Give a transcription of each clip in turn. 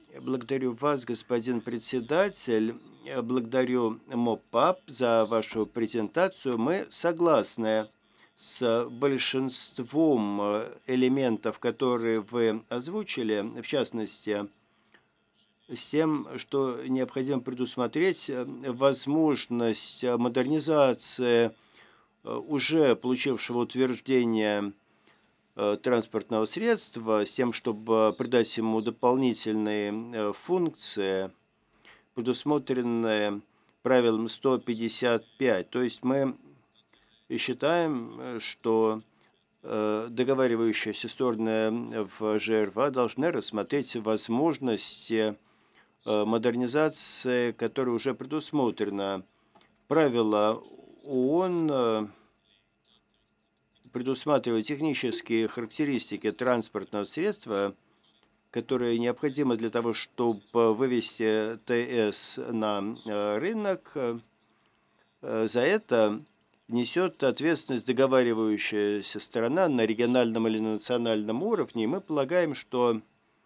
Благодарю вас, господин председатель. Благодарю МОПАП за вашу презентацию. Мы согласны с большинством элементов, которые вы озвучили, в частности, с тем, что необходимо предусмотреть возможность модернизации уже получившего утверждение транспортного средства с тем, чтобы придать ему дополнительные функции, предусмотренные правилом 155. То есть мы считаем, что договаривающиеся стороны в ЖРВА должны рассмотреть возможности модернизации, которая уже предусмотрена. Правила ООН предусматривает технические характеристики транспортного средства, которые необходимы для того, чтобы вывести ТС на рынок. За это несет ответственность договаривающаяся сторона на региональном или национальном уровне. И мы полагаем, что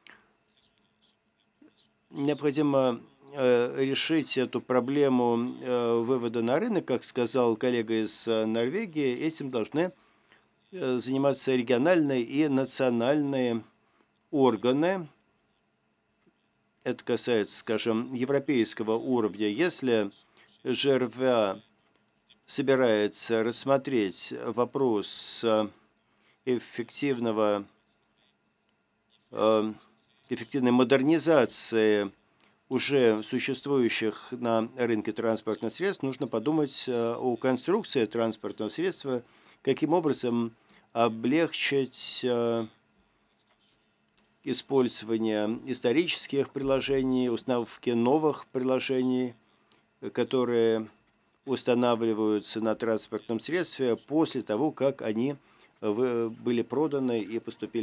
необходимо решить эту проблему вывода на рынок, как сказал коллега из Норвегии. Этим должны заниматься региональные и национальные органы. Это касается, скажем, европейского уровня. Если ЖРВА собирается рассмотреть вопрос эффективного, эффективной модернизации уже существующих на рынке транспортных средств, нужно подумать о конструкции транспортного средства, каким образом облегчить использование исторических приложений, установки новых приложений, которые устанавливаются на транспортном средстве после того, как они были проданы и поступили